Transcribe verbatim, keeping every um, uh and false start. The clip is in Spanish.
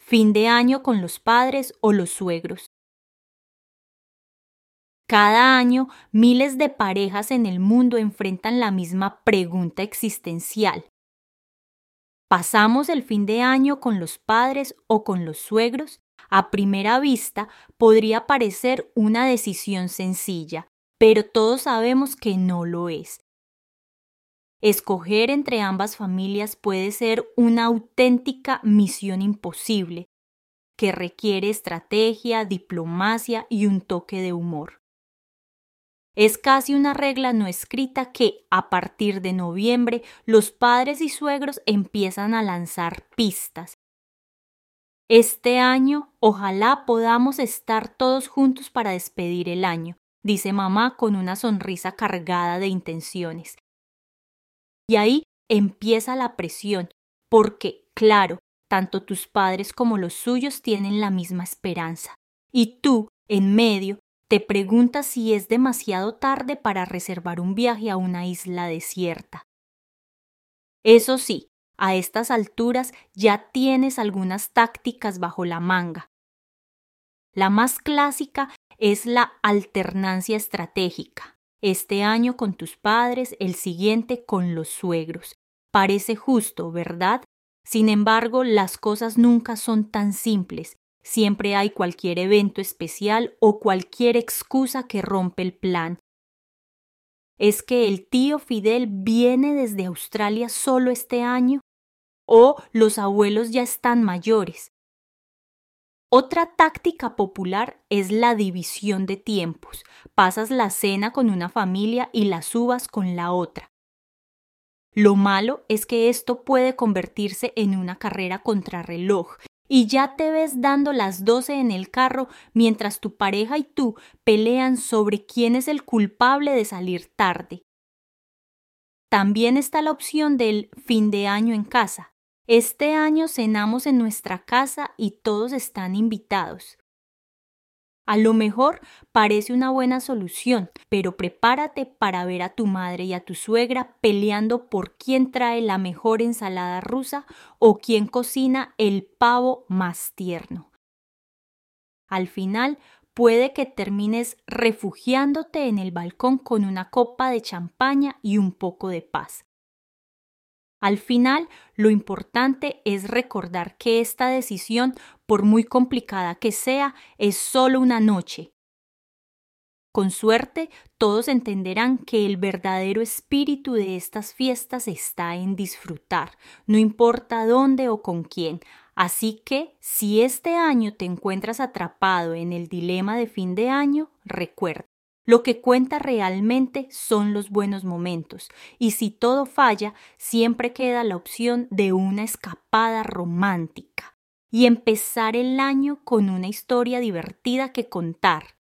fin de año con los padres o los suegros. Cada año, miles de parejas en el mundo enfrentan la misma pregunta existencial. ¿Pasamos el fin de año con los padres o con los suegros? A primera vista, podría parecer una decisión sencilla, pero todos sabemos que no lo es. Escoger entre ambas familias puede ser una auténtica misión imposible, que requiere estrategia, diplomacia y un toque de humor. Es casi una regla no escrita que, a partir de noviembre, los padres y suegros empiezan a lanzar pistas. Este año, ojalá podamos estar todos juntos para despedir el año, dice mamá con una sonrisa cargada de intenciones. Y ahí empieza la presión, porque, claro, tanto tus padres como los suyos tienen la misma esperanza. Y tú, en medio, te preguntas si es demasiado tarde para reservar un viaje a una isla desierta. Eso sí, a estas alturas ya tienes algunas tácticas bajo la manga. La más clásica es la alternancia estratégica. Este año con tus padres, el siguiente con los suegros. Parece justo, ¿verdad? Sin embargo, las cosas nunca son tan simples. Siempre hay cualquier evento especial o cualquier excusa que rompe el plan. ¿Es que el tío Fidel viene desde Australia solo este año? ¿O los abuelos ya están mayores? Otra táctica popular es la división de tiempos. Pasas la cena con una familia y las uvas con la otra. Lo malo es que esto puede convertirse en una carrera contrarreloj y ya te ves dando las doce en el carro mientras tu pareja y tú pelean sobre quién es el culpable de salir tarde. También está la opción del fin de año en casa. Este año cenamos en nuestra casa y todos están invitados. A lo mejor parece una buena solución, pero prepárate para ver a tu madre y a tu suegra peleando por quién trae la mejor ensalada rusa o quién cocina el pavo más tierno. Al final, puede que termines refugiándote en el balcón con una copa de champaña y un poco de paz. Al final, lo importante es recordar que esta decisión, por muy complicada que sea, es solo una noche. Con suerte, todos entenderán que el verdadero espíritu de estas fiestas está en disfrutar, no importa dónde o con quién. Así que, si este año te encuentras atrapado en el dilema de fin de año, recuerda. Lo que cuenta realmente son los buenos momentos, y si todo falla, siempre queda la opción de una escapada romántica y empezar el año con una historia divertida que contar.